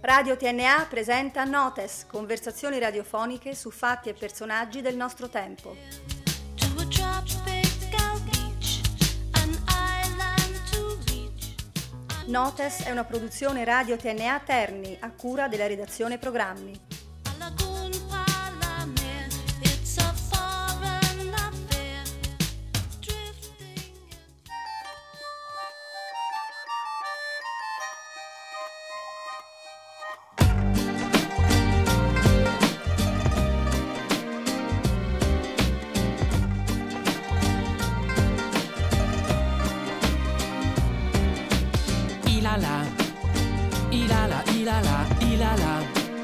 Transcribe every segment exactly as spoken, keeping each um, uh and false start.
Radio T N A presenta Notes, conversazioni radiofoniche su fatti e personaggi del nostro tempo. Notes è una produzione Radio T N A Terni a cura della redazione programmi. Ilala, ilala, ilala, ilala,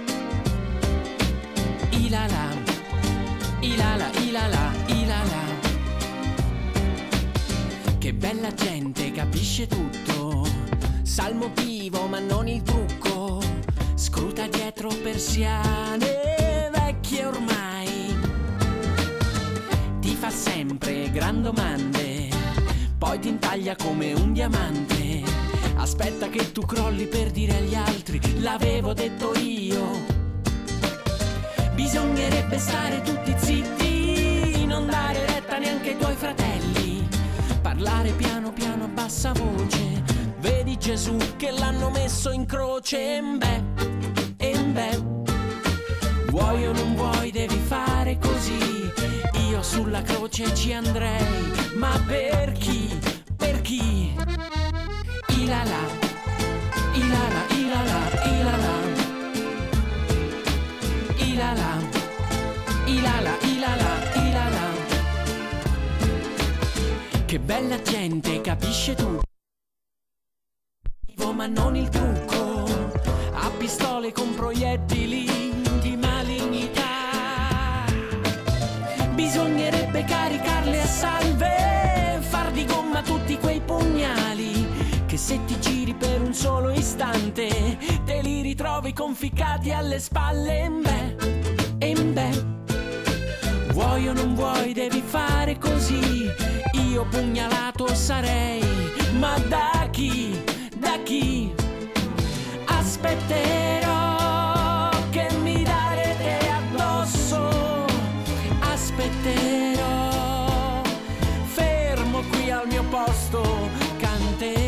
ilala, ilala, ilala, ilala. Che bella gente, capisce tutto, sa il motivo ma non il trucco, scruta dietro persiane vecchie ormai, ti fa sempre gran domande, poi ti intaglia come un diamante. Aspetta che tu crolli per dire agli altri, l'avevo detto io. Bisognerebbe stare tutti zitti, non dare retta neanche ai tuoi fratelli, parlare piano piano a bassa voce. Vedi Gesù che l'hanno messo in croce. Embè, embè, vuoi o non vuoi devi fare così. Io sulla croce ci andrei, ma per chi, per chi? Ilala, ilala, ilala, ilala, ilala, ilala, ilala, ilala. Che bella gente, capisce tu, ma non il trucco, a pistole con proiettili di malignità. Bisognerebbe caricarle a salve, far di gomma tutti quei pugnali, che se ti giri per un solo istante te li ritrovi conficcati alle spalle. Embè, embè, vuoi o non vuoi devi fare così. Io pugnalato sarei, ma da chi, da chi? Aspetterò che mi darete addosso, aspetterò, fermo qui al mio posto, canterò.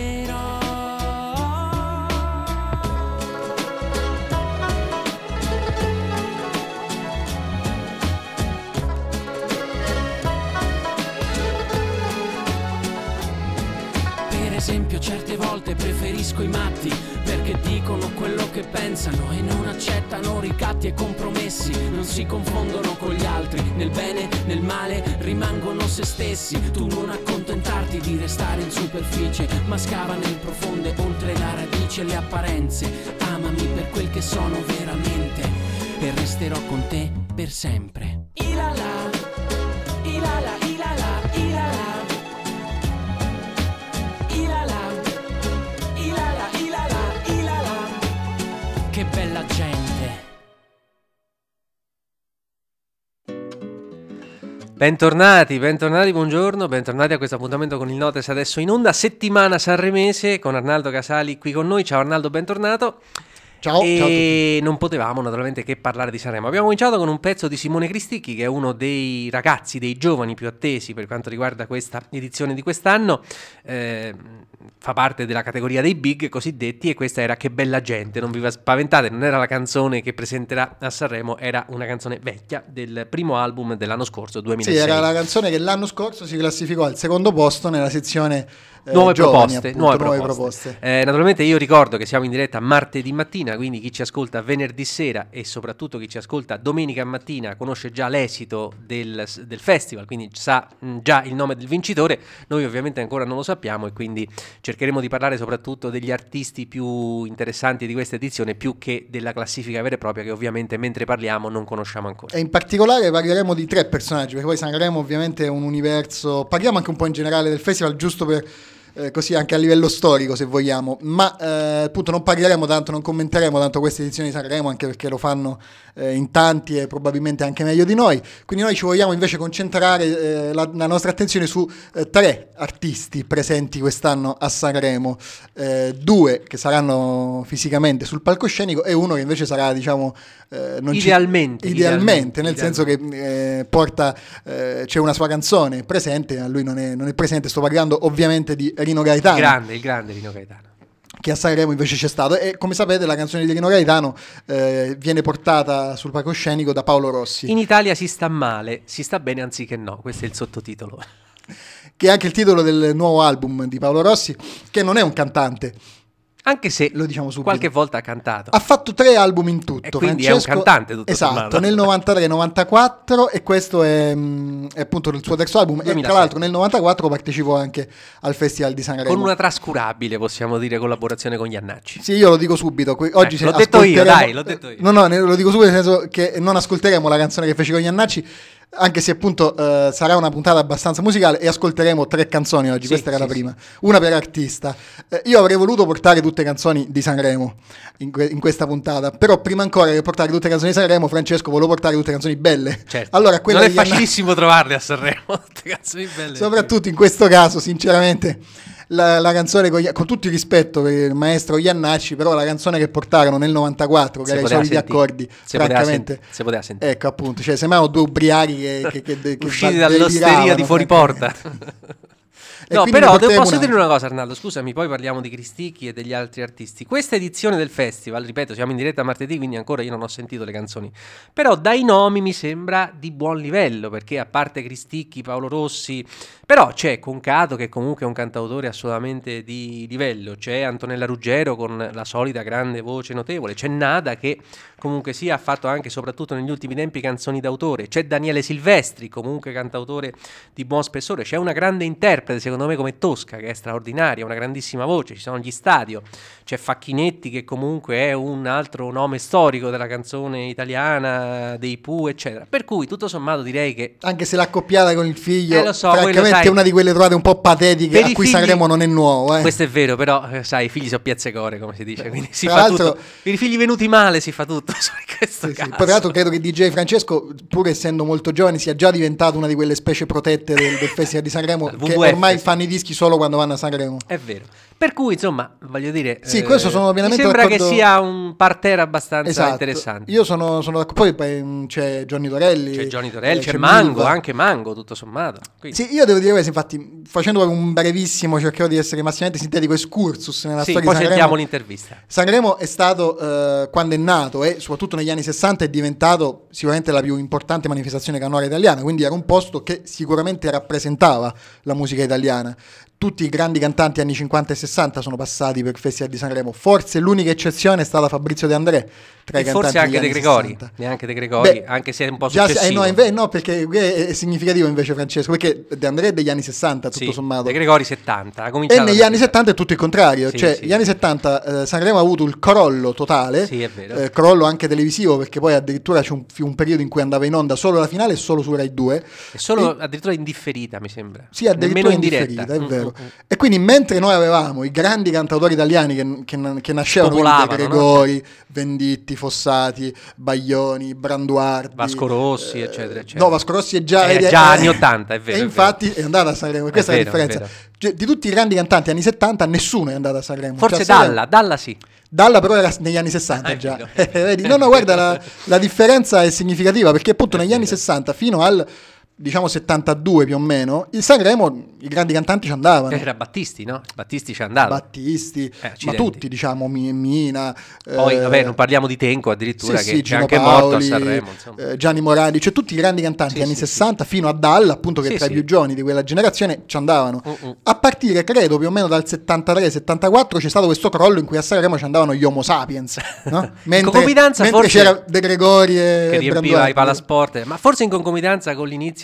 Per esempio certe volte preferisco i matti, perché dicono quello che pensano e non accettano ricatti e compromessi. Non si confondono con gli altri, nel bene, nel male, rimangono se stessi. Tu non accontentarti di restare in superficie, ma scava nel profonde, oltre la radice e le apparenze. Amami per quel che sono veramente e resterò con te per sempre. Ilala, ilala, ilala, ilala. Che bella gente. Bentornati, bentornati, buongiorno, bentornati a questo appuntamento con il Notes adesso in onda, settimana sanremese con Arnaldo Casali qui con noi. Ciao Arnaldo, bentornato. Ciao, e ciao a tutti. Non potevamo naturalmente che parlare di Sanremo. Abbiamo cominciato con un pezzo di Simone Cristicchi, che è uno dei ragazzi, dei giovani più attesi per quanto riguarda questa edizione di quest'anno. Eh, fa parte della categoria dei big cosiddetti, e questa era Che bella gente. Non vi spaventate, non era la canzone che presenterà a Sanremo, era una canzone vecchia del primo album dell'anno scorso, duemilasei. Sì, era la canzone che l'anno scorso si classificò al secondo posto nella sezione eh, nuove giovani, proposte, appunto, nuove nuove proposte. proposte. Eh, naturalmente io ricordo che siamo in diretta martedì mattina, quindi chi ci ascolta venerdì sera e soprattutto chi ci ascolta domenica mattina conosce già l'esito del, del festival, quindi sa mh, già il nome del vincitore. Noi ovviamente ancora non lo sappiamo e quindi cercheremo di parlare soprattutto degli artisti più interessanti di questa edizione, più che della classifica vera e propria, che ovviamente mentre parliamo non conosciamo ancora. E in particolare parleremo di tre personaggi, perché poi Sanremo ovviamente è un universo, parliamo anche un po' in generale del festival, giusto per eh, così anche a livello storico, se vogliamo, ma eh, appunto non parleremo tanto, non commenteremo tanto queste edizioni di Sanremo, anche perché lo fanno eh, in tanti e probabilmente anche meglio di noi, quindi noi ci vogliamo invece concentrare eh, la, la nostra attenzione su eh, tre artisti presenti quest'anno a Sanremo, eh, due che saranno fisicamente sul palcoscenico e uno che invece sarà, diciamo, eh, non idealmente, ci, idealmente, idealmente nel idealmente. senso che eh, porta eh, c'è una sua canzone presente, a lui non è, non è presente. Sto parlando ovviamente di Rino Gaetano, il grande, il grande Rino Gaetano, che a Sanremo invece c'è stato, e come sapete la canzone di Rino Gaetano eh, viene portata sul palcoscenico da Paolo Rossi. In Italia si sta male, si sta bene anziché no, questo è il sottotitolo, Che è anche il titolo del nuovo album di Paolo Rossi, che non è un cantante, anche se lo diciamo subito, qualche volta ha cantato. ha fatto tre album in tutto, E quindi Francesco, è un cantante, tutto esatto, sommato. nel novantatré novantaquattro, e questo è, mh, è appunto il suo terzo album. duemilasette. E tra l'altro nel novantaquattro partecipò anche al Festival di Sanremo Con una trascurabile, possiamo dire, collaborazione con Iannacci. Sì, io lo dico subito. que- Oggi Ecco, se l'ho detto io, ascolteremo- dai, l'ho detto io. No, no, ne- lo dico subito nel senso che non ascolteremo la canzone che fece con Iannacci, anche se appunto eh, sarà una puntata abbastanza musicale, e ascolteremo tre canzoni oggi. Sì, Questa era sì, la prima, una per artista. Eh, io avrei voluto portare tutte canzoni di Sanremo in, que- in questa puntata, però prima ancora che portare tutte canzoni di Sanremo, Francesco, volevo portare tutte canzoni belle. Certo. Allora, quella non è di Iannacci- facilissimo trovarle a Sanremo, tutte canzoni belle. soprattutto in questo caso, sinceramente, la, la canzone con, con tutto il rispetto per il maestro Iannacci, però la canzone che portarono nel novantaquattro, che Si era i poteva soliti sentire. accordi, Si poteva francamente, sentire. Si poteva sentire. ecco appunto, cioè sembravano due ubriachi che, che, che, che Usciti va- dall'osteria deliravano, di fuori porta. francamente. E No, quindi però ne te- porteremo posso dire un'altra. una cosa, Arnaldo, scusami, poi parliamo di Cristicchi e degli altri artisti. Questa edizione del festival, ripeto, siamo in diretta martedì, quindi ancora io non ho sentito le canzoni, però dai nomi mi sembra di buon livello, perché a parte Cristicchi, Paolo Rossi, però c'è Concato, che comunque è un cantautore assolutamente di livello, c'è Antonella Ruggero con la solita grande voce notevole, c'è Nada che comunque sia ha fatto anche, soprattutto negli ultimi tempi, canzoni d'autore, c'è Daniele Silvestri, comunque cantautore di buon spessore, c'è una grande interprete secondo me come Tosca, che è straordinaria, una grandissima voce, ci sono gli Stadio, c'è Facchinetti che comunque è un altro nome storico della canzone italiana, dei Pooh eccetera, per cui tutto sommato direi che Anche se l'accoppiata con il figlio, Eh, lo so, quello, francamente sai, è una di quelle trovate un po' patetiche, per a i cui figli- Sanremo non è nuovo, eh. questo è vero, però eh, sai, i figli sono piazzecore, come si dice, quindi si Tra fa l'altro- tutto, per i figli venuti male si fa tutto in questo Sì, sì. caso. Poi tra l'altro credo che D J Francesco, pur essendo molto giovane, sia già diventato una di quelle specie protette del, del Festival di Sanremo, Il che W W F, ormai sì. fanno i dischi solo quando vanno a Sanremo. È vero. Per cui, insomma, voglio dire, Sì, questo sono pienamente mi sembra d'accordo. che sia un parterre abbastanza Esatto. interessante. Io sono, sono d'accordo. Poi poi, mh, c'è Johnny Torelli, C'è Johnny Torelli, eh, c'è Mango, Milva. anche Mango, tutto sommato. Quindi, Sì, io devo dire questo, infatti, facendo un brevissimo, cercherò di essere massimamente sintetico, excursus nella sì, storia poi di Sanremo. sentiamo l'intervista. Sanremo è stato, eh, quando è nato e soprattutto negli anni sessanta, è diventato sicuramente la più importante manifestazione canora italiana, quindi era un posto che sicuramente rappresentava la musica italiana. Tutti i grandi cantanti anni cinquanta e sessanta sono passati per il Festival di Sanremo, forse l'unica eccezione è stata Fabrizio De André, tra E i cantanti forse anche degli De anni Gregori, sessanta. neanche De Gregori, Beh, anche se è un po' già- successivo. eh, no, inve- no, perché è significativo invece, Francesco, perché De André è degli anni sessanta, tutto Sì, sommato. De Gregori settanta, ha E cominciato negli da- anni settanta è tutto il contrario, Sì, cioè sì, gli anni sì. settanta eh, Sanremo ha avuto il crollo totale, Sì, è vero. eh, crollo anche televisivo, perché poi addirittura c'è un, un periodo in cui andava in onda solo la finale e solo su Rai due. È solo E- addirittura indifferita, mi sembra. Sì, addirittura Nemmeno in in differita, diretta. è Mm, vero. mm, mm. E quindi mentre noi avevamo i grandi cantautori italiani che, che, che nascevano, quindi De Popolavano, no? Gregori, Venditti, Fossati, Baglioni, Branduardi, Vasco Rossi, eh, eccetera, eccetera. No, Vasco Rossi è già, Era vedi, già eh, anni ottanta, è vero, E è infatti è, andata a Sanremo, questa è, È la vero, è differenza. vero. Cioè, di tutti i grandi cantanti anni settanta nessuno è andato a Sanremo. Forse Cioè, Dalla, Dalla sì. Dalla però era negli anni sessanta Ah, già. è vero. Eh, vedi? No, no, guarda, la, la differenza è significativa, perché appunto È negli anni vero. sessanta fino al diciamo settantadue più o meno, il Sanremo i grandi cantanti ci andavano. Era Battisti, no? Battisti ci è andato. Battisti, Eh, ma accidenti. tutti, diciamo, Mi- Mina, Poi, eh, vabbè, non parliamo di Tenco addirittura, sì, che sì, c'è Gino anche Paoli, morto a Sanremo, insomma. eh, Gianni Morandi, cioè tutti i grandi cantanti Sì, anni sì, sessanta fino a Dalla, appunto, che Sì, tra i sì. più giovani di quella generazione ci andavano. Mm-mm. A partire, credo, più o meno dal settantatré settantaquattro c'è stato questo crollo in cui a Sanremo ci andavano gli Homo sapiens, no? Mentre, concomitanza mentre forse c'era De Gregori e che riempiva Branduardi. i palasport, ma forse in concomitanza con l'inizio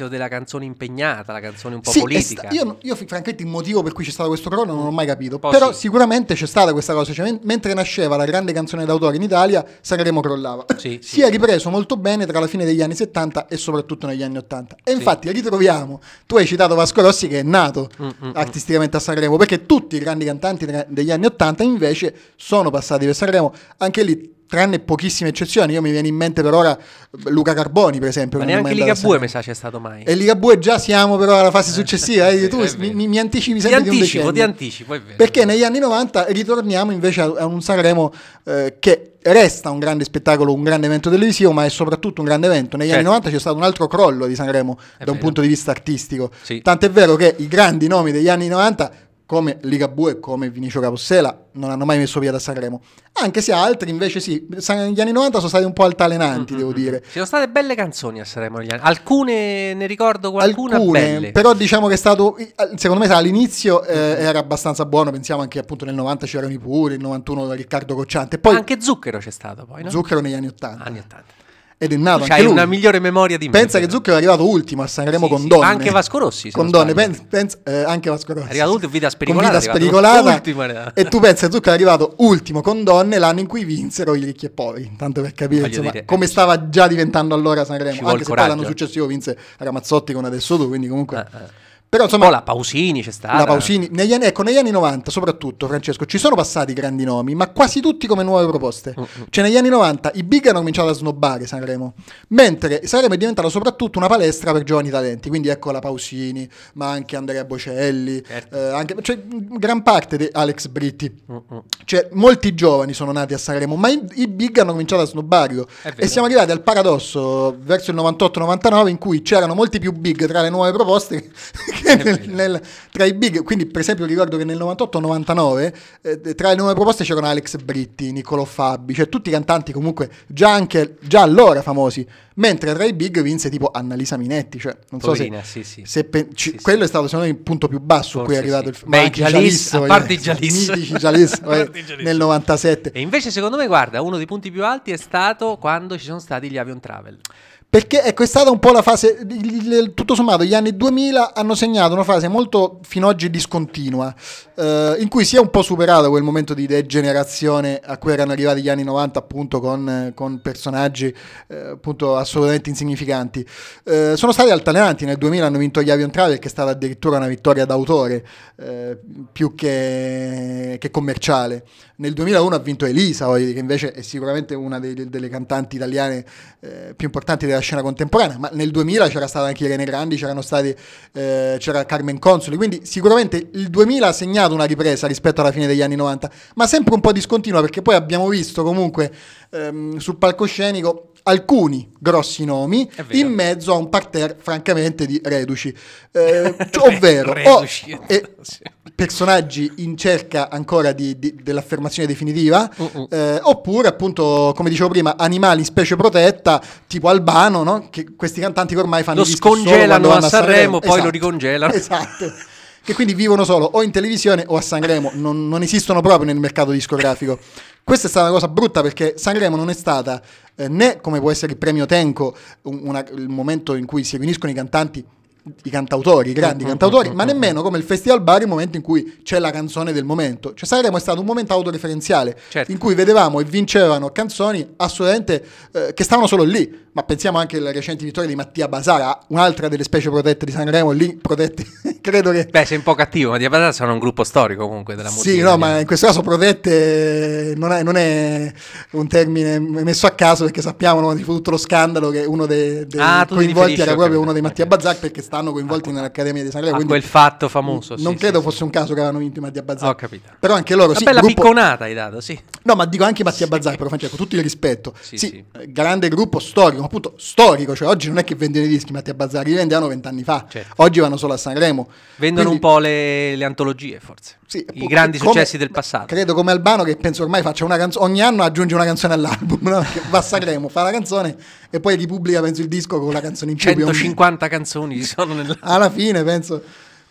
l'inizio della canzone impegnata, la canzone un po' sì, politica. Sta- io, io francamente il motivo per cui c'è stato questo crollo non l'ho mai capito, Oh, però sì. sicuramente c'è stata questa cosa, cioè, men- mentre nasceva la grande canzone d'autore in Italia, Sanremo crollava. Sì, si sì, è sì. ripreso molto bene tra la fine degli anni settanta e soprattutto negli anni ottanta. E infatti ritroviamo, tu hai citato Vasco Rossi che è nato Mm, mm, artisticamente a Sanremo, perché tutti i grandi cantanti tra- degli anni ottanta invece sono passati per Sanremo, anche lì tranne pochissime eccezioni. Io mi viene in mente per ora Luca Carboni, per esempio. Ma che non è neanche mai andato a Ligabue mi Sanremo. sa c'è stato mai. E Ligabue già siamo però alla fase successiva, eh, sì, tu è mi, vero. mi- mi anticipi Ti sempre di un anticipo, decennio. ti anticipo, è vero. Perché negli anni novanta ritorniamo invece a, a un Sanremo eh, che resta un grande spettacolo, un grande evento televisivo, ma è soprattutto un grande evento. Negli Certo. anni novanta c'è stato un altro crollo di Sanremo È da un vero. punto di vista artistico. Sì. Tant'è vero che i grandi nomi degli anni novanta, come Ligabue e come Vinicio Capossela, non hanno mai messo piede a Sanremo. Anche se altri invece sì, San- gli anni novanta sono stati un po' altalenanti, devo dire. Ci sono state belle canzoni a Sanremo negli anni. Alcune ne ricordo qualcuna Alcune, belle. però diciamo che è stato, secondo me all'inizio eh, era abbastanza buono. Pensiamo anche appunto nel novanta c'erano i Puri, nel novantuno Riccardo Cocciante, poi Anche Zucchero c'è stato poi, no? Zucchero negli anni ottanta. Anni ottanta. Ed è nato Tu anche c'hai lui. una migliore memoria di me. Pensa che però. Zucchero è arrivato ultimo a Sanremo Sì, con sì, donne. ma anche Vasco Rossi, se con non donne, sbaglio. pen- pensa- eh, anche Vasco Rossi. È arrivato ultimo, Vita Con Spericolata. Vita è arrivato Spericolata. ultimo, era- E tu pensi, Zucchero è arrivato ultimo con donne l'anno in cui vinsero i ricchi e poveri, tanto per capire Voglio insomma, dire, come eh, stava già diventando allora ci Sanremo, vuole anche se poi coraggio. l'anno successivo vinse Ramazzotti con Adesso Tu, quindi comunque Eh, eh. però Un insomma po' la Pausini c'è stata. la Pausini, negli anni, ecco, negli anni novanta soprattutto, Francesco, ci sono passati grandi nomi, ma quasi tutti come nuove proposte. Mm-hmm. Cioè negli anni novanta i big hanno cominciato a snobbare Sanremo, mentre Sanremo è diventata soprattutto una palestra per giovani talenti, quindi ecco la Pausini, ma anche Andrea Bocelli, Certo. eh, anche, cioè gran parte di Alex Britti. Mm-mm. Cioè molti giovani sono nati a Sanremo, ma i, i big hanno cominciato a snobbarlo. È vero. E siamo arrivati al paradosso verso il novantotto novantanove in cui c'erano molti più big tra le nuove proposte che nel, nel- tra i big. Quindi per esempio ricordo che nel novantotto novantanove eh, tra le nuove proposte c'erano Alex Britti, Niccolò Fabi, cioè tutti cantanti comunque già anche già allora famosi, mentre tra i big vinse tipo Annalisa Minetti, cioè non Poverina, so se, sì, sì. se pe- ci- Sì, sì. quello è stato secondo me il punto più basso a cui è Forse arrivato sì. il Beh, ma i anche Jalis, Jalis, a voglio parte dire, i Jalis. mitici Jalis, A parte i Jalis. nel novantasette. E invece secondo me, guarda, uno dei punti più alti è stato quando ci sono stati gli Avion Travel. Perché ecco, è stata un po' la fase, il- il- tutto sommato gli anni duemila hanno segnato una fase molto fino ad oggi discontinua, eh, in cui si è un po' superato quel momento di degenerazione a cui erano arrivati gli anni novanta appunto con, eh, con personaggi eh, appunto assolutamente insignificanti. Eh, sono stati altalenanti, nel duemila hanno vinto gli Avion Travel, che è stata addirittura una vittoria d'autore eh, più che, che commerciale. Nel duemilauno ha vinto Elisa, voglio dire, che invece è sicuramente una dei- delle cantanti italiane eh, più importanti della scena contemporanea, ma nel duemila c'era stata anche Irene Grandi, c'erano stati, eh, c'era Carmen Consoli, quindi sicuramente il duemila ha segnato una ripresa rispetto alla fine degli anni novanta, ma sempre un po' discontinua, perché poi abbiamo visto comunque ehm, sul palcoscenico alcuni grossi nomi È vero. in mezzo a un parterre francamente di reduci, eh, ovvero o Reduci. eh, personaggi in cerca ancora di, di- dell'affermazione definitiva, Uh-uh. eh, oppure appunto, come dicevo prima, animali in specie protetta tipo Albano, no? Che questi cantanti che ormai fanno Lo i dischi solo scongelano quando a vanno Sanremo, poi Esatto. lo ricongelano. Esatto. Che quindi vivono solo o in televisione o a Sanremo, non, non esistono proprio nel mercato discografico. Questa è stata una cosa brutta, perché Sanremo non è stata eh, né come può essere il premio Tenco, un- una- il momento in cui si riuniscono i cantanti, i cantautori, i grandi cantautori, ma nemmeno come il Festival Bar, il momento in cui c'è la canzone del momento. Cioè Sanremo è stato un momento autoreferenziale, Certo. in cui vedevamo e vincevano canzoni assolutamente eh, che stavano solo lì. Ma pensiamo anche alle recenti vittorie di Mattia Basara, un'altra delle specie protette di Sanremo, lì protette, credo che... Beh, sei un po' cattivo, ma di Abadà sono un gruppo storico comunque della musica Sì, no, italiana. ma in questo caso protette non è, non è un termine messo a caso, perché sappiamo, no, di tutto lo scandalo che uno dei, dei Ah, tu ti coinvolti riferisci, era ho proprio capito. uno dei Mattia Ok. Bazzac, perché stanno coinvolti nell'Accademia di Sanremo. A quindi quel fatto famoso, sì, non sì, credo sì. fosse un caso che avevano vinto i Mattia Bazzac. Ho capito. Però anche loro, Una sì, bella gruppo- picconata hai dato, sì. No, ma dico anche Mattia Bazzac, però Francesco, tutto il rispetto. Sì, Sì, sì. eh, grande gruppo storico, ma appunto storico, cioè oggi non è che vendono i dischi Mattia Bazzac, li vendevano vent'anni fa. Certo. Oggi vanno solo a Sanremo. Vendono Quindi- un po' le, le antologie, forse. Sì, I appunto, grandi come- successi del passato. Credo come Albano, che penso ormai faccia una canzone, ogni anno aggiunge una canzone all'album, no? Che va a Sanremo, fa la canzone e poi ripubblica, penso, il disco con la canzone in più. più o meno. centocinquanta canzoni ci sono nel... Alla fine penso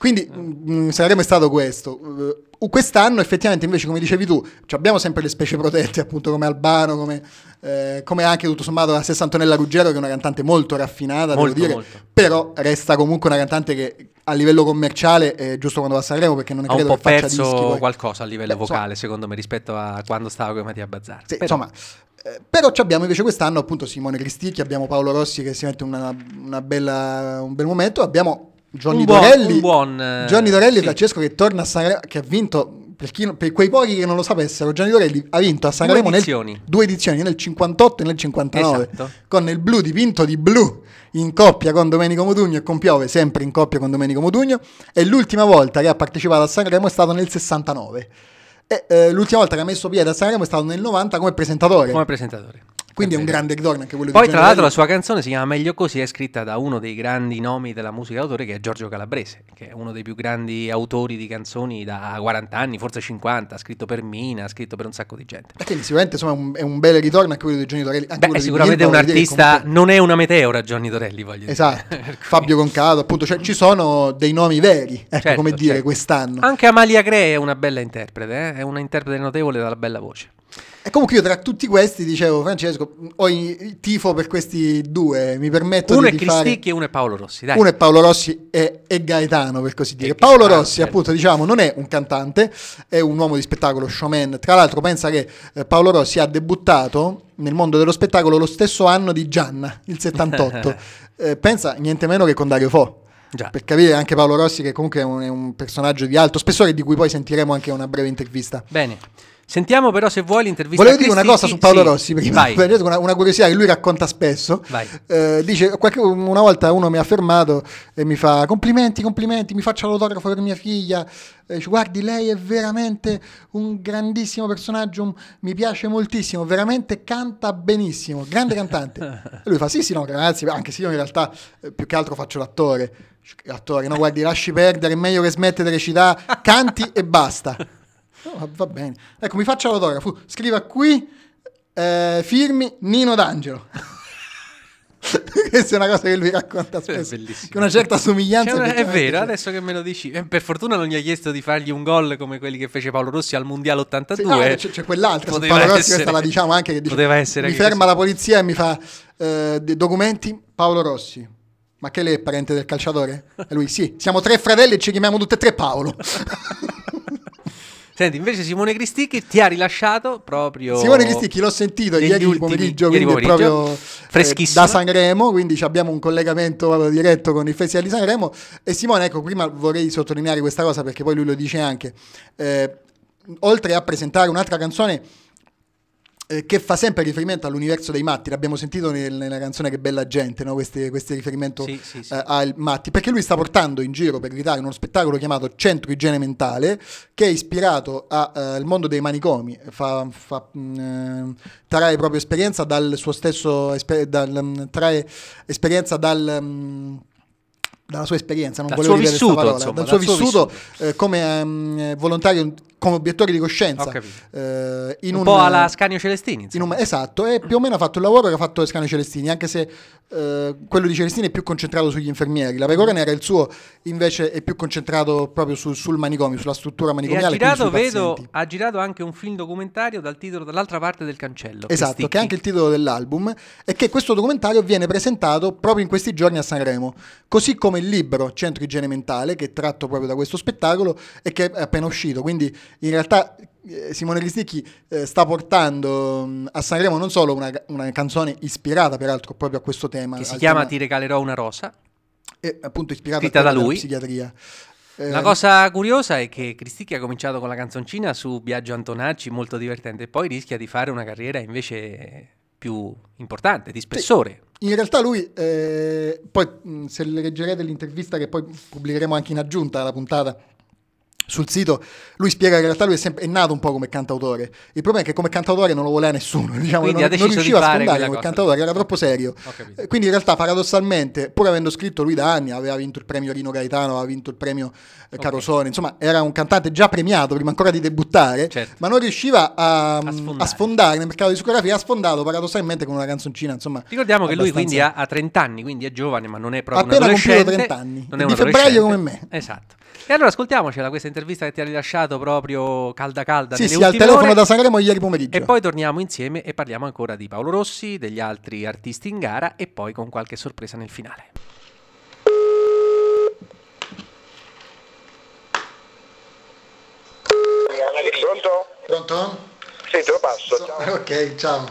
Quindi mh, Sanremo è stato questo. Uh, quest'anno effettivamente invece, come dicevi tu, cioè abbiamo sempre le specie protette, appunto come Albano, come, eh, come anche tutto sommato la stessa Antonella Ruggero, che è una cantante molto raffinata, molto, devo dire, molto. Però resta comunque una cantante che a livello commerciale è giusto quando va a Sanremo, perché non è ha credo un po' che faccia perso dischi, poi. qualcosa a livello Beh, vocale, insomma, secondo me, rispetto a quando stava con Mattia Bazzar. Sì, però. Insomma, eh, però abbiamo invece quest'anno appunto Simone Cristicchi, abbiamo Paolo Rossi che si mette una, una bella, un bel momento, abbiamo Johnny un buon, Dorelli, un buon, Johnny Dorelli sì. e Francesco che torna a Sanremo, che ha vinto, per, chi, per quei pochi che non lo sapessero, Johnny Dorelli ha vinto a Sanremo due edizioni, nel, due edizioni nel cinquantotto e nel cinquantanove, esatto. Con il blu dipinto di blu in coppia con Domenico Modugno e con Piove sempre in coppia con Domenico Modugno, e l'ultima volta che ha partecipato a Sanremo è stato nel sessantanove e eh, l'ultima volta che ha messo piede a Sanremo è stato nel novanta come presentatore. Come presentatore. Quindi è un grande ritorno anche quello Poi, di tra Johnny l'altro, Dorelli. la sua canzone si chiama Meglio Così, è scritta da uno dei grandi nomi della musica d'autore, che è Giorgio Calabrese, che è uno dei più grandi autori di canzoni da quaranta anni, forse cinquanta. Ha scritto per Mina, ha scritto per un sacco di gente. E quindi sicuramente insomma, è, un, è un bel ritorno anche quello di Johnny Dorelli. Anche Beh, quello è di sicuramente Milva, un voglio dire, artista, comunque... non è una meteora Johnny Dorelli, voglio esatto. dire. Fabio Concato, appunto, cioè ci sono dei nomi veri, ecco, Certo, come dire, certo. quest'anno. Anche Amalia Gray è una bella interprete, eh? È una interprete notevole dalla bella voce. E comunque io tra tutti questi dicevo, Francesco, ho il tifo per questi due, mi permetto Uno di è di fare... Cristicchi e uno è Paolo Rossi, dai. Uno è Paolo Rossi e, e Gaetano, per così dire. E Paolo Gaetano, Rossi, certo. appunto, diciamo, non è un cantante, è un uomo di spettacolo, showman. Tra l'altro pensa che eh, Paolo Rossi ha debuttato nel mondo dello spettacolo lo stesso anno di Gianna, il settantotto. eh, pensa niente meno che con Dario Fo. Già. Per capire anche Paolo Rossi, che comunque è un, è un personaggio di alto spessore, di cui poi sentiremo anche una breve intervista. Bene. Sentiamo però, se vuoi, l'intervista. Volevo a dire una Cristicchi. cosa su Paolo Sì, Rossi prima, vai. una, una curiosità che lui racconta spesso. Vai. Eh, dice, qualche, una volta uno mi ha fermato e mi fa complimenti, complimenti, mi faccia l'autografo per mia figlia. Eh, dice, guardi, lei è veramente un grandissimo personaggio, un, mi piace moltissimo, veramente canta benissimo, grande cantante. E lui fa, sì sì no, grazie, anche se io in realtà eh, più che altro faccio l'attore. Attore, no, guardi, lasci perdere, è meglio che smette di recitare, canti e basta. No, va bene. Ecco, mi faccia l'autografo. Scriva qui, eh, firmi Nino D'Angelo. Questa è una cosa che lui racconta spesso. Che una certa somiglianza. Una, è vero, c'è. adesso che me lo dici. Eh, per fortuna non gli hai chiesto di fargli un gol come quelli che fece Paolo Rossi al Mondiale ottantadue. Sì, no, c'è, c'è quell'altra. Su Poteva Paolo Rossi, essere- questa la diciamo anche. Che dice, poteva essere mi anche ferma così. la polizia e mi fa eh, dei documenti. Paolo Rossi. Ma che lei è parente del calciatore? E lui, sì, siamo tre fratelli e ci chiamiamo tutti e tre Paolo. Senti, invece Simone Cristicchi ti ha rilasciato proprio... Simone Cristicchi l'ho sentito negli ieri ultimi- pomeriggio, ieri quindi è pomeriggio. proprio eh, Freschissimo. da Sanremo, quindi ci abbiamo un collegamento proprio diretto con il Festival di Sanremo. E Simone, ecco, prima vorrei sottolineare questa cosa perché poi lui lo dice anche, eh, oltre a presentare un'altra canzone eh, che fa sempre riferimento all'universo dei matti, l'abbiamo sentito nel, nella canzone Che bella gente, no? Questi, questi riferimento Sì, sì, sì. eh, ai matti, perché lui sta portando in giro per l'Italia uno spettacolo chiamato Centro Igiene Mentale, che è ispirato al mondo dei manicomi, fa, fa, mh, trae proprio esperienza dal suo stesso esper- dal, mh, trae esperienza dal mh, dalla sua esperienza, non Dal volevo suo dire questa vissuto, parola, insomma, dal suo dal suo vissuto, eh, come um, volontario, come obiettore di coscienza. Ho capito. eh, in un, un, po' alla Scanio Celestini, in insomma. un, esatto, e più o meno ha fatto il lavoro che ha fatto Scanio Celestini, anche se eh, quello di Celestini è più concentrato sugli infermieri, la Pecorone era il suo, invece è più concentrato proprio sul, sul manicomio, sulla struttura E ha manicomiale. girato, quindi sui vedo, pazienti. ha girato anche un film documentario dal titolo Dall'altra parte del cancello. Esatto, Cristicchi. che è anche il titolo dell'album, e che questo documentario viene presentato proprio in questi giorni a Sanremo, così come il libro Centro Igiene Mentale, che è tratto proprio da questo spettacolo e che è appena uscito. Quindi in realtà eh, Simone Cristicchi eh, sta portando mh, a Sanremo non solo una, una canzone ispirata peraltro proprio a questo tema, Che si al chiama tema- Ti regalerò una rosa. è appunto ispirata scritta al tema da della lui. psichiatria. Eh, La cosa curiosa è che Cristicchi ha cominciato con la canzoncina su Biagio Antonacci, molto divertente, e poi rischia di fare una carriera invece più importante, di spessore. In realtà lui, eh, poi mh, se leggerete l'intervista che poi pubblicheremo anche in aggiunta alla puntata sul sito, lui spiega che in realtà lui è, sempre, è nato un po' come cantautore. Il problema è che come cantautore non lo voleva nessuno, diciamo, Quindi non, ha deciso non riusciva di a fare sfondare quella come cosa. cantautore, era troppo serio. Ho capito. Eh, Quindi in realtà paradossalmente, pur avendo scritto lui da anni, aveva vinto il premio Rino Gaetano, aveva vinto il premio eh, Carosone, insomma era un cantante già premiato prima ancora di debuttare, Certo. ma non riusciva a, A sfondare. a sfondare nel mercato discografico, ha sfondato paradossalmente con una canzoncina, insomma. Ricordiamo che lui abbastanza- quindi ha, ha trenta anni, quindi è giovane, ma non è proprio Ha appena un adolescente. compiuto trenta anni, Non è di un febbraio adolescente. come me. Esatto. E allora ascoltiamocela questa intervista che ti ha rilasciato proprio calda calda. Sì, nelle sì, al ultime telefono ore. da Sanremo ieri pomeriggio. E poi torniamo insieme e parliamo ancora di Paolo Rossi, degli altri artisti in gara e poi con qualche sorpresa nel finale. Pronto? Pronto? Sì, te lo passo. So- Ciao. ok, ciao.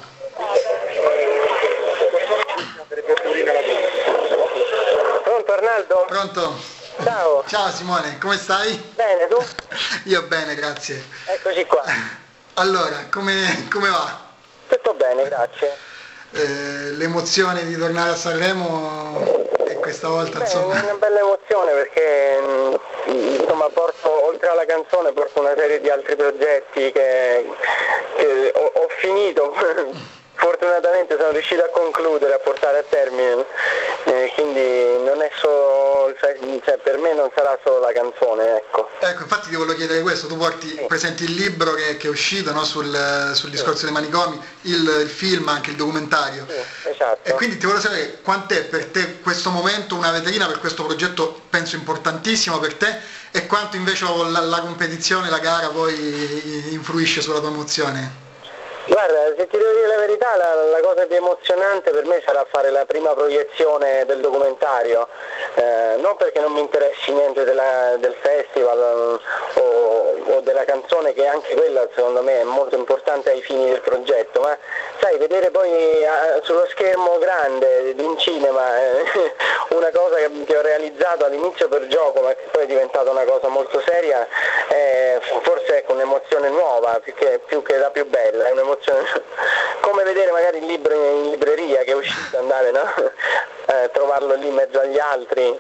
Pronto Arnaldo? Pronto? Ciao. Ciao Simone, come stai? Bene, tu? Io bene, grazie. Eccoci qua. Allora, come, come va? Tutto bene, grazie. Eh, l'emozione di tornare a Sanremo e questa volta Beh, è insomma... una bella emozione perché mh, insomma porto, oltre alla canzone, porto una serie di altri progetti che, che ho, ho finito. Fortunatamente sono riuscito a concludere, a portare a termine, eh, quindi non è solo, cioè per me non sarà solo la canzone, ecco. Ecco, infatti ti volevo chiedere questo, tu porti, Sì. presenti il libro che, che è uscito, no, sul, sul discorso dei manicomi, il, il film, anche il documentario. Sì, esatto. E quindi ti volevo sapere quant'è per te questo momento una vetrina per questo progetto, penso importantissimo per te, e quanto invece la, la competizione, la gara poi influisce sulla tua emozione? Guarda, se ti devo dire la verità, la, la cosa più emozionante per me sarà fare la prima proiezione del documentario, eh, non perché non mi interessi niente della, del festival o, o della canzone, che anche quella secondo me è molto importante ai fini del progetto, ma sai, vedere poi eh, sullo schermo grande in cinema eh, una cosa che, che ho realizzato all'inizio per gioco, ma che poi è diventata una cosa molto seria, eh, forse ecco un'emozione nuova, più che, più che la più bella, è un'emozione come vedere magari il libro in libreria che è uscito, andare, no? eh, trovarlo lì in mezzo agli altri.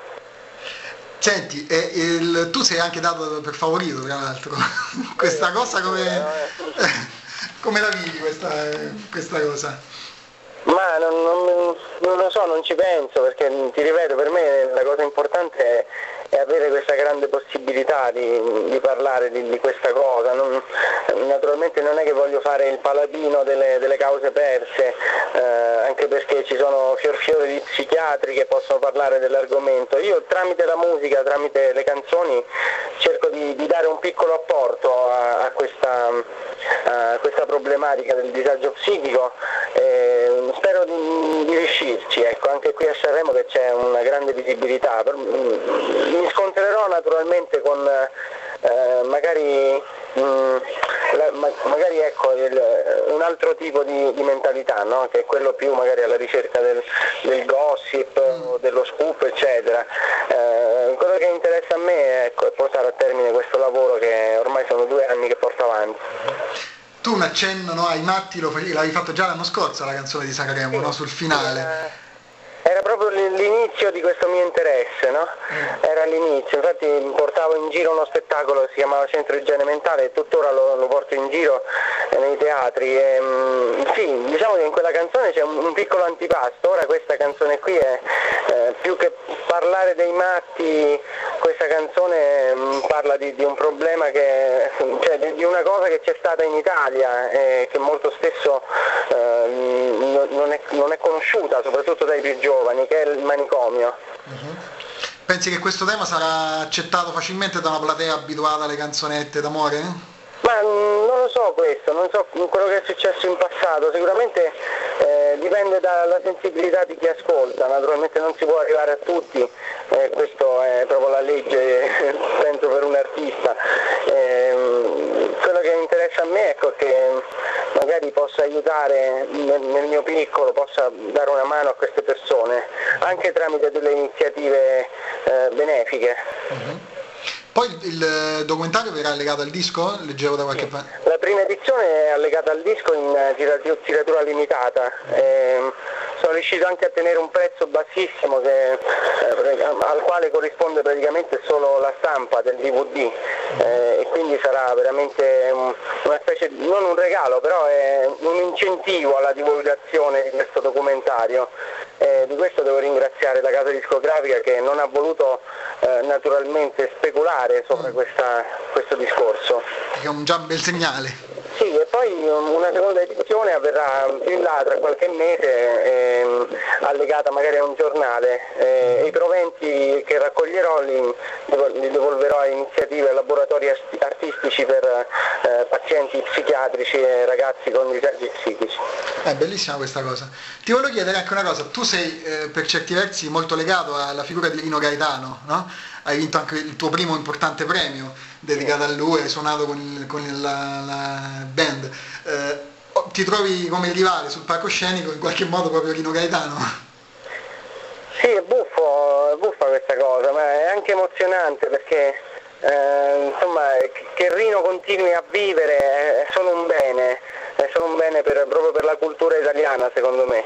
Senti, e il, tu sei anche dato per favorito tra l'altro, questa cosa come, come la vivi questa, questa cosa? Ma non, non, non lo so, non ci penso, perché ti ripeto, per me la cosa importante è, è avere questa grande possibilità di, di parlare di, di questa cosa. Non, naturalmente non è che voglio fare il paladino delle, delle cause perse, eh, anche perché ci sono fior fiori di psichiatri che possono parlare dell'argomento. Io tramite la musica, tramite le canzoni, cerco di, di dare un piccolo apporto a, a, questa, a questa problematica del disagio psichico. Eh, spero di, di riuscirci, ecco, anche qui a Sanremo che c'è una grande visibilità. Mi scontrerò naturalmente con eh, magari, mh, la, ma, magari ecco, il, un altro tipo di, di mentalità, no? Che è quello più magari alla ricerca del, del gossip o dello scoop, eccetera. Eh, quello che interessa a me, ecco, è portare a termine questo lavoro che ormai sono due anni che porto avanti. Tu un accenno, no, ai matti lo facevi, l'avevi fatto già l'anno scorso la canzone di Sanremo, Sì, no, sul finale. Era proprio l'inizio di questo mio interesse, no? Era l'inizio, infatti portavo in giro uno spettacolo che si chiamava Centro Igiene Mentale e tuttora lo, lo porto in giro nei teatri. E, mh, sì, diciamo che in quella canzone c'è un, un piccolo antipasto. Ora questa canzone qui è eh, più che parlare dei matti, questa canzone mh, parla di, di un problema che, cioè di, di una cosa che c'è stata in Italia e che molto spesso eh, non, è, non è conosciuta, soprattutto dai più giovani, che è il manicomio. Uh-huh. Pensi che questo tema sarà accettato facilmente da una platea abituata alle canzonette d'amore? Ma mh, non lo so questo, non so quello che è successo in passato, sicuramente eh, dipende dalla sensibilità di chi ascolta, naturalmente non si può arrivare a tutti, eh, questo è proprio la legge, penso, per un artista. Eh, quello che interessa a me è ecco, che magari possa aiutare nel, nel mio piccolo, possa dare una mano a queste persone, anche tramite delle iniziative eh, benefiche. Uh-huh. Poi il documentario verrà allegato al disco? Leggevo da qualche parte. La prima edizione è allegata al disco in tiratura limitata. Eh, sono riuscito anche a tenere un prezzo bassissimo che, eh, al quale corrisponde praticamente solo la stampa del D V D eh, e quindi sarà veramente un, una specie, non un regalo, però è un incentivo alla divulgazione di questo documentario. Eh, di questo devo ringraziare la casa discografica che non ha voluto eh, naturalmente speculare sopra questa, questo discorso. Che è un già un bel segnale. Sì, e poi una seconda edizione avverrà più in là tra qualche mese, ehm, allegata magari a un giornale, eh, e i proventi che raccoglierò li, li devolverò a iniziative e laboratori artistici per eh, pazienti psichiatrici e ragazzi con disagi psichici. È bellissima questa cosa. Ti volevo chiedere anche una cosa, tu sei eh, per certi versi molto legato alla figura di Rino Gaetano, no? Hai vinto anche il tuo primo importante premio dedicato a lui, hai suonato con, il, con il, la, la band. Eh, ti trovi come rivale sul palcoscenico in qualche modo proprio Rino Gaetano? Sì, è buffo, è buffa questa cosa, ma è anche emozionante perché eh, insomma che Rino continui a vivere è solo un bene, è solo un bene per, proprio per la cultura italiana secondo me.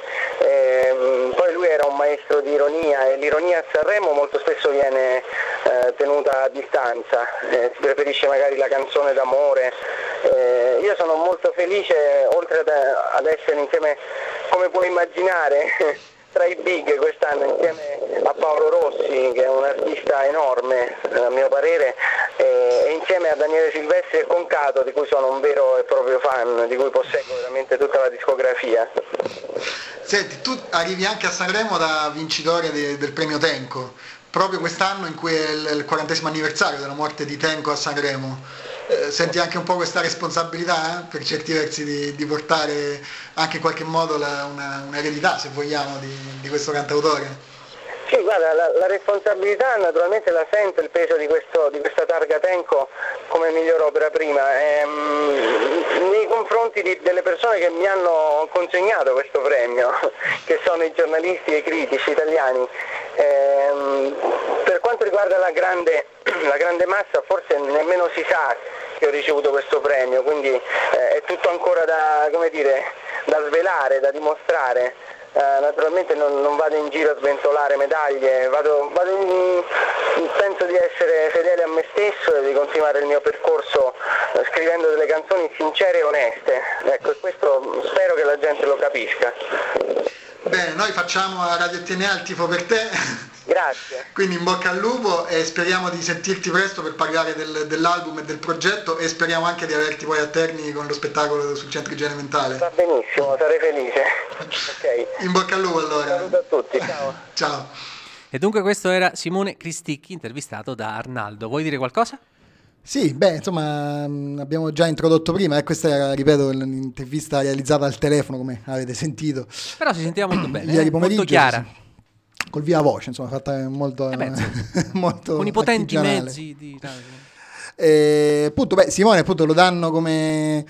E, poi lui era un maestro di ironia e l'ironia a Sanremo molto spesso viene eh, tenuta a distanza, eh, si preferisce magari la canzone d'amore. Eh, io sono molto felice, oltre ad, ad essere insieme, come puoi immaginare, tra i big quest'anno insieme a Paolo Rossi, che è un artista enorme a mio parere, e, e insieme a Daniele Silvestri e Concato, di cui sono un vero e proprio fan, di cui posseggo veramente tutta la discografia. Senti, tu arrivi anche a Sanremo da vincitore de, del premio Tenco, proprio quest'anno in cui è il, il quarantesimo anniversario della morte di Tenco a Sanremo. Eh, senti anche un po' questa responsabilità eh, per certi versi di, di portare anche in qualche modo la, una, un'eredità, se vogliamo, di, di questo cantautore? Sì, guarda, la, la responsabilità naturalmente la sento, il peso di, questo, di questa targa Tenco come miglior opera prima, ehm, nei confronti di, delle persone che mi hanno consegnato questo premio, che sono i giornalisti e i critici italiani. Ehm, per quanto riguarda la grande, la grande massa, forse nemmeno si sa che ho ricevuto questo premio, quindi eh, è tutto ancora da, come dire, da svelare, da dimostrare. Uh, naturalmente non, non vado in giro a sventolare medaglie, vado, vado in, penso di essere fedele a me stesso e di continuare il mio percorso uh, scrivendo delle canzoni sincere e oneste. Ecco, e questo spero che la gente lo capisca. Bene, noi facciamo a Radio T N A il tifo per te. Grazie. Quindi in bocca al lupo e speriamo di sentirti presto per parlare del, dell'album e del progetto, e speriamo anche di averti poi a Terni con lo spettacolo sul Centro Igiene Mentale. Va benissimo, sarei felice. Okay. In bocca al lupo allora. Saluto a tutti, ciao. Ciao. E dunque questo era Simone Cristicchi intervistato da Arnaldo. Vuoi dire qualcosa? Sì, beh, insomma, abbiamo già introdotto prima, e questa era, ripeto, l'intervista realizzata al telefono, come avete sentito. Però si sentiva molto bene, ieri eh? pomeriggio, molto chiara. Sì, col via voce, insomma, fatta molto, eh beh, molto con i potenti artigianale. mezzi di radio. Eh, appunto, beh, Simone appunto lo danno come,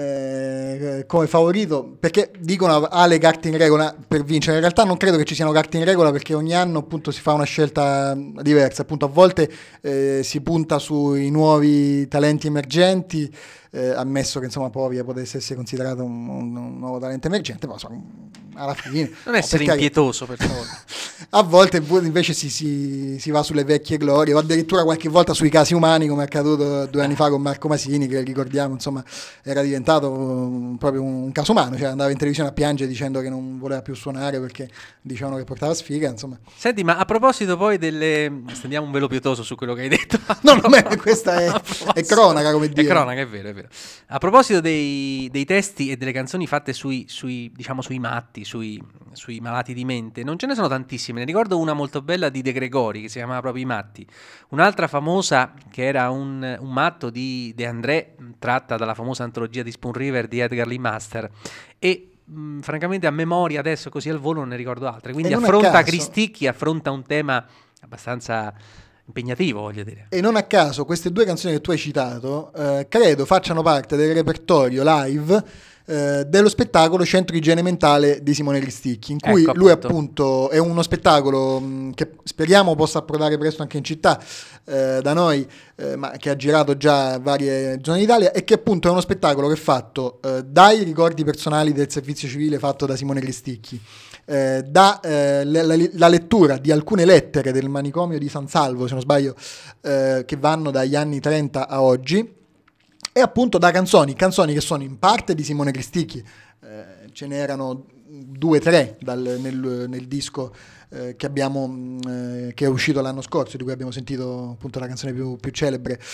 eh, come favorito, perché dicono ha le carte in regola per vincere. In realtà non credo che ci siano carte in regola, perché ogni anno appunto si fa una scelta diversa. Appunto, a volte eh, si punta sui nuovi talenti emergenti, eh, ammesso che insomma Povia potesse essere considerato un, un, un nuovo talento emergente, però insomma, alla fine non essere perché, impietoso per favore. A volte invece si, si, si va sulle vecchie glorie, o addirittura qualche volta sui casi umani, come è accaduto due anni fa con Marco Masini, che ricordiamo insomma era diventato un, proprio un caso umano, cioè andava in televisione a piangere dicendo che non voleva più suonare perché dicevano che portava sfiga, insomma. Senti, ma a proposito poi delle... stendiamo un velo pietoso su quello che hai detto. No, non è, questa è, è cronaca, come dire. È cronaca, è vero, è vero. A proposito dei, dei testi e delle canzoni fatte sui, sui diciamo sui matti, sui, sui malati di mente, non ce ne sono tantissime. Ne ricordo una molto bella di De Gregori che si chiamava proprio I Matti, un'altra famosa che era un, un matto di De André, tratta dalla famosa antologia di Spoon River di Edgar Lee Master, e mh, francamente a memoria adesso così al volo non ne ricordo altre, quindi affronta Cristicchi, affronta un tema abbastanza impegnativo, voglio dire. E non a caso queste due canzoni che tu hai citato eh, credo facciano parte del repertorio live eh, dello spettacolo Centro Igiene Mentale di Simone Cristicchi, in cui ecco, lui appunto è uno spettacolo mh, che speriamo possa approdare presto anche in città eh, da noi, eh, ma che ha girato già varie zone d'Italia, e che appunto è uno spettacolo che è fatto eh, dai ricordi personali del servizio civile fatto da Simone Cristicchi, Eh, da eh, la, la, la lettura di alcune lettere del manicomio di San Salvo, se non sbaglio, eh, che vanno dagli anni trenta a oggi, e appunto da canzoni, canzoni che sono in parte di Simone Cristicchi, eh, ce n'erano due o tre dal, nel, nel disco eh, che abbiamo eh, che è uscito l'anno scorso, di cui abbiamo sentito appunto la canzone più, più celebre.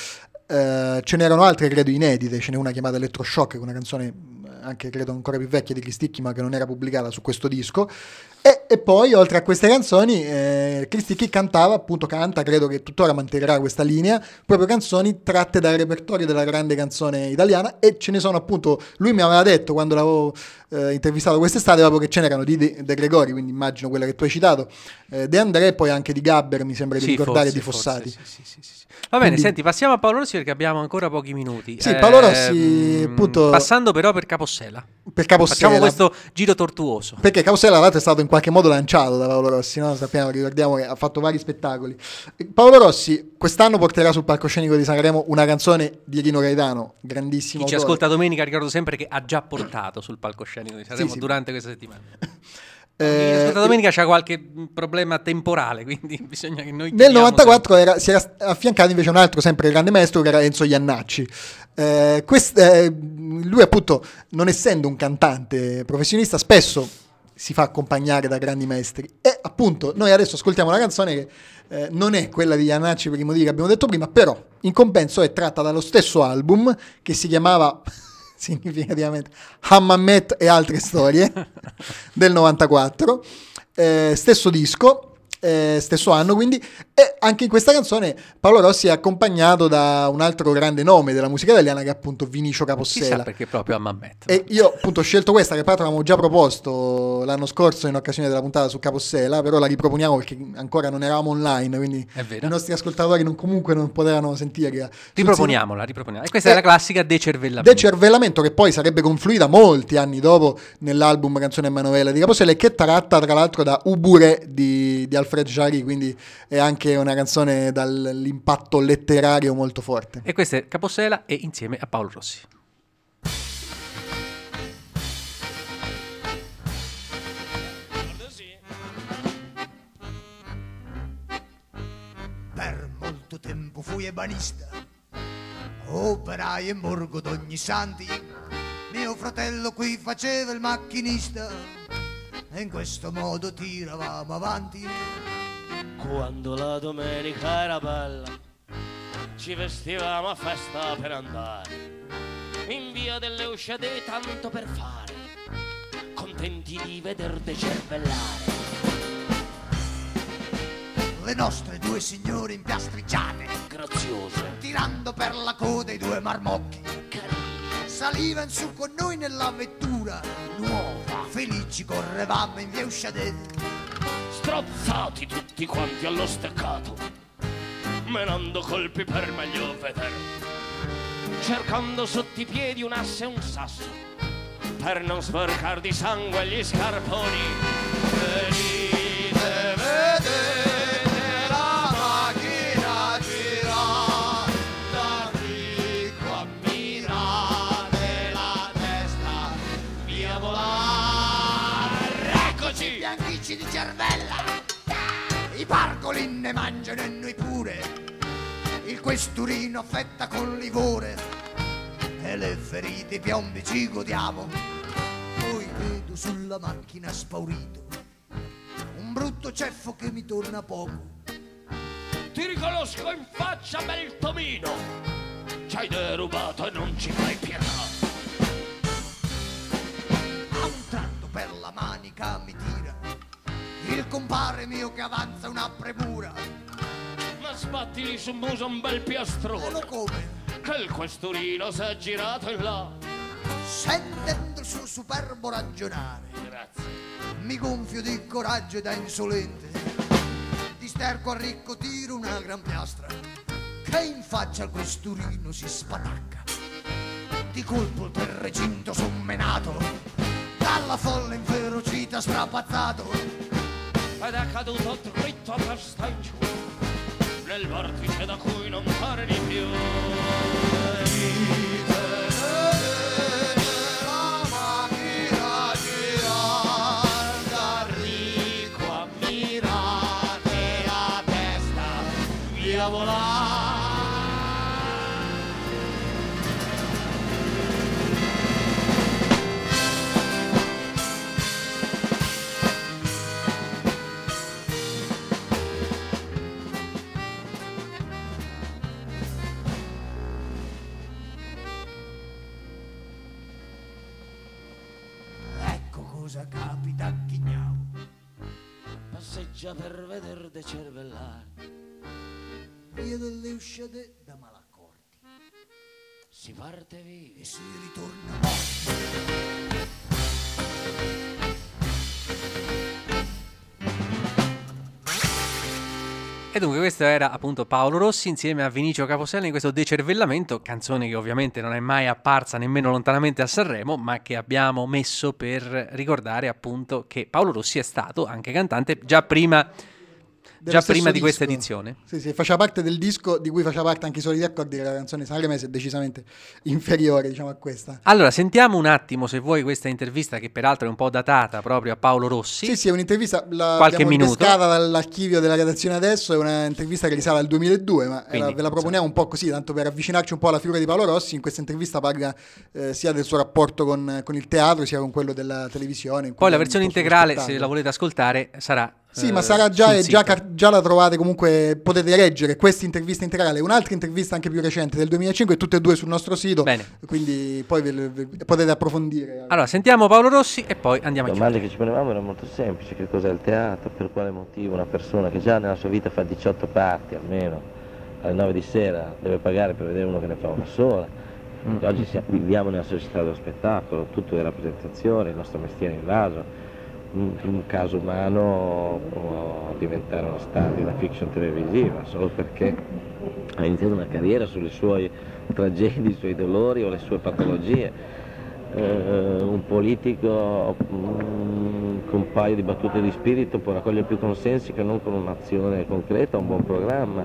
eh, ce n'erano altre credo inedite, ce n'è una chiamata Electroshock, che è una canzone anche credo ancora più vecchia di Cristicchi, ma che non era pubblicata su questo disco. E, e poi oltre a queste canzoni eh, Cristicchi cantava, appunto canta, credo che tuttora manterrà questa linea, proprio canzoni tratte dal repertorio della grande canzone italiana, e ce ne sono appunto, lui mi aveva detto quando l'avevo eh, intervistato quest'estate proprio che ce n'erano di De, De Gregori, quindi immagino quella che tu hai citato, eh, De André, e poi anche di Gabber mi sembra di sì, ricordare, forse, di Fossati. Forse, sì, sì, sì, sì. Va bene, Quindi, senti, passiamo a Paolo Rossi perché abbiamo ancora pochi minuti. Sì, Paolo Rossi, ehm, appunto, passando però per Capossela. Per Capossela. Facciamo questo giro tortuoso. Perché Capossela tra l'altro è stato in qualche modo lanciato da Paolo Rossi, no? Sappiamo, ricordiamo che ha fatto vari spettacoli. Paolo Rossi quest'anno porterà sul palcoscenico di Sanremo una canzone di Rino Gaetano, grandissimo Chi ci autore. ascolta domenica ricordo sempre che ha già portato sul palcoscenico di Sanremo Sì, sì. durante questa settimana. Eh, Chi ascolta domenica c'ha qualche problema temporale, quindi bisogna che noi nel novantaquattro era, si era affiancato invece un altro sempre grande maestro che era Enzo Iannacci. Eh, quest, eh, lui appunto, non essendo un cantante professionista, spesso si fa accompagnare da grandi maestri, e appunto noi adesso ascoltiamo una canzone che eh, non è quella di Iannacci per i motivi che abbiamo detto prima, però in compenso è tratta dallo stesso album che si chiamava significativamente Hammamet e altre storie del novantaquattro, eh, stesso disco, eh, stesso anno quindi, e anche in questa canzone Paolo Rossi è accompagnato da un altro grande nome della musica italiana che è appunto Vinicio Capossela. Chissà perché proprio a Hammamet. E io appunto ho scelto questa che peraltro avevamo già proposto l'anno scorso in occasione della puntata su Capossela, però la riproponiamo perché ancora non eravamo online, quindi i nostri ascoltatori non, comunque non potevano sentire. Riproponiamola, riproponiamola. E questa eh, è la classica decervellamento. Decervellamento, che poi sarebbe confluita molti anni dopo nell'album Canzone e Manovella di Capossela, e che tratta tra l'altro da Ubure di, di Alfred Jarry, quindi è anche una canzone dall'impatto letterario molto forte. E questa è Capossela e insieme a Paolo Rossi. Per molto tempo fui ebanista, operai in borgo d'ogni santi, mio fratello qui faceva il macchinista e in questo modo tiravamo avanti. Quando la domenica era bella, ci vestivamo a festa per andare in via delle Uscite tanto per fare, contenti di veder decervellare le nostre due signore impiastricciate, graziose, tirando per la coda i due marmocchi. carine, Salivano su con noi nella vettura nuova, felici correvamo in via Uscite, strozzati tutti quanti allo steccato, menando colpi per meglio vedere, cercando sotto i piedi un asse e un sasso per non sporcar di sangue gli scarponi. Venite, vedete la macchina girare, da qui qua mirate la testa via volare. Eccoci! bianchici di cervella, i pargoli ne mangiano e noi pure, il questurino fetta con livore e le ferite i piombi ci godiamo. Poi vedo sulla macchina spaurito un brutto ceffo che mi torna poco. Ti riconosco in faccia, bel Tomino, ci hai derubato e non ci fai pietà. A un tratto per la manica mi tira il compare mio che avanza una premura. Ma sbattili su muso un bel E piastrone, lo come? che il questurino si è girato in là. Sentendo il suo superbo ragionare, Grazie. mi gonfio di coraggio e da insolente, di sterco a ricco tiro una gran piastra che in faccia al questurino si spatacca. Di colpo il quel recinto sommenato, dalla folla inferocita strapazzato, Ed è caduto dritto a testa in giù nel vortice da cui non pare di più. Venite, vedete la macchina girare, da ricco a mirate la testa via volare. spiaggia per veder decervellare. Via delle uscite da malaccordi. Si parte via e si ritorna morti. E dunque questo era appunto Paolo Rossi insieme a Vinicio Capossela in questo Decervellamento, canzone che ovviamente non è mai apparsa nemmeno lontanamente a Sanremo, ma che abbiamo messo per ricordare appunto che Paolo Rossi è stato anche cantante già prima, già prima di questa edizione. Sì, sì, faceva parte del disco di cui faceva parte anche i Soli d'accordi, la canzone sanremese è decisamente inferiore, diciamo, a questa. Allora, sentiamo un attimo, se vuoi, questa intervista che peraltro è un po' datata proprio a Paolo Rossi. Sì, sì, è un'intervista, la qualche abbiamo minuto pescata dall'archivio della redazione adesso, è un'intervista che risale al duemiladue, ma Quindi, era, ve la proponiamo un po' così, tanto per avvicinarci un po' alla figura di Paolo Rossi. In questa intervista parla eh, sia del suo rapporto con, con il teatro, sia con quello della televisione. Poi la versione integrale, se la volete ascoltare, sarà... Sì, ma sarà già, è già, già la trovate comunque, potete leggere questa intervista integrale, un'altra intervista anche più recente del duemilacinque, tutte e due sul nostro sito. Bene. Quindi poi ve, ve, potete approfondire. Allora, sentiamo Paolo Rossi e poi andiamo a chiudere. La domanda che ci ponevamo era molto semplice: che cos'è il teatro, per quale motivo una persona che già nella sua vita fa diciotto parti almeno, alle nove di sera deve pagare per vedere uno che ne fa una sola. Mm. Oggi siamo, viviamo nella società dello spettacolo, tutto è rappresentazione, il nostro mestiere è invaso. Un caso umano può diventare uno star di una fiction televisiva solo perché ha iniziato una carriera sulle sue tragedie, i suoi dolori o le sue patologie. Eh, un politico um, con un paio di battute di spirito può raccogliere più consensi che non con un'azione concreta, un buon programma.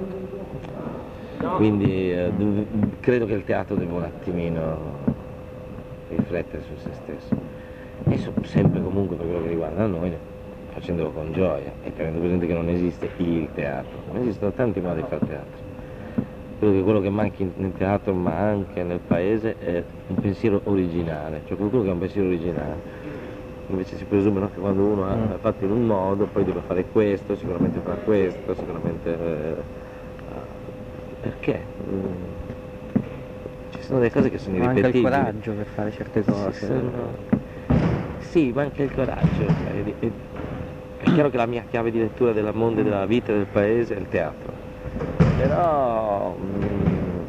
Quindi eh, credo che il teatro deve un attimino riflettere su se stesso. E sempre comunque per quello che riguarda noi, facendolo con gioia e tenendo presente che non esiste il teatro, non esistono tanti modi di fare teatro. Credo che quello che manchi nel teatro ma anche nel paese è un pensiero originale, cioè qualcuno che ha un pensiero originale. Invece si presume, no, che quando uno ha fatto in un modo poi deve fare questo, sicuramente fa questo, sicuramente... Eh, perché? Mm. Ci sono delle cose che sono irripetibili. Manca il coraggio per fare certe cose. Sono... Sì, manca il coraggio. È chiaro che la mia chiave di lettura del mondo e della vita del paese è il teatro. Però mh,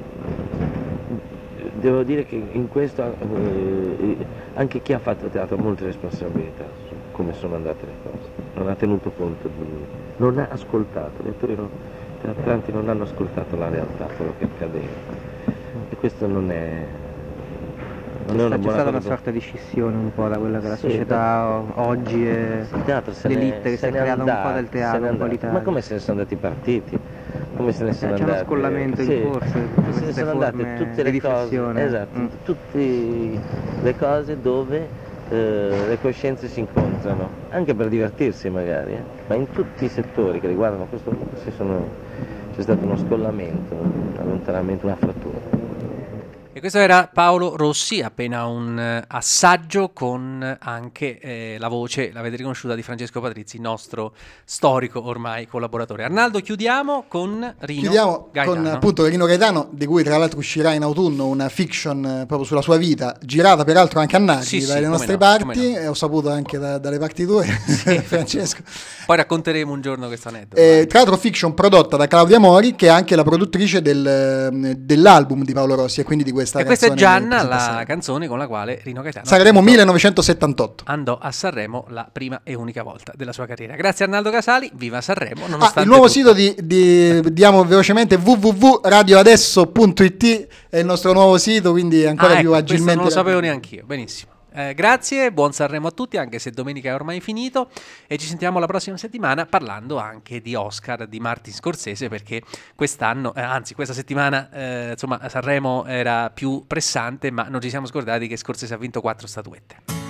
devo dire che in questo eh, anche chi ha fatto teatro ha molte responsabilità su come sono andate le cose. Non ha tenuto conto di... non ha ascoltato, gli attori non, i teatranti non hanno ascoltato la realtà, quello che accadeva. E questo non è... Non è una c'è stata una sorta di scissione un po' da quella che la sì, società beh, oggi è l'elite che si è creata un po' del teatro, un po' l'Italia. Ma come se ne sono andati i partiti? Come se ne sono eh, andati? C'è uno scollamento sì, in corso, se ne sono andate tutte le cose, esatto, mm. tutte le cose dove eh, le coscienze si incontrano, anche per divertirsi magari, eh? Ma in tutti i settori che riguardano questo mondo c'è stato uno scollamento, un allontanamento, una frattura. E questo era Paolo Rossi, appena un uh, assaggio con anche eh, la voce, l'avete riconosciuta, di Francesco Patrizzi, nostro storico ormai collaboratore. Arnaldo, chiudiamo con Rino Chiudiamo Gaetano. con appunto Rino Gaetano, di cui tra l'altro uscirà in autunno una fiction eh, proprio sulla sua vita, girata peraltro anche a Napoli, sì, dalle sì, nostre no, parti, no. e ho saputo anche da, dalle parti tue, sì. Francesco. Poi racconteremo un giorno questo aneddoto. Eh, tra l'altro fiction prodotta da Claudia Mori, che è anche la produttrice del, dell'album di Paolo Rossi e quindi di questa e questa è Gianna, la sera. canzone con la quale Rino Gaetano Sanremo millenovecentosettantotto andò a Sanremo la prima e unica volta della sua carriera. Grazie Arnaldo Casali, viva Sanremo. Ah, il nuovo tutto. Sito di, di diamo velocemente w w w punto radio adesso punto i t è il nostro nuovo sito, quindi ancora ah, più ecco, agilmente. Non lo sapevo neanch'io, benissimo. Eh, grazie, buon Sanremo a tutti, anche se domenica è ormai finito, e ci sentiamo la prossima settimana parlando anche di Oscar di Martin Scorsese, perché quest'anno, eh, anzi questa settimana, eh, insomma Sanremo era più pressante, ma non ci siamo scordati che Scorsese ha vinto quattro statuette.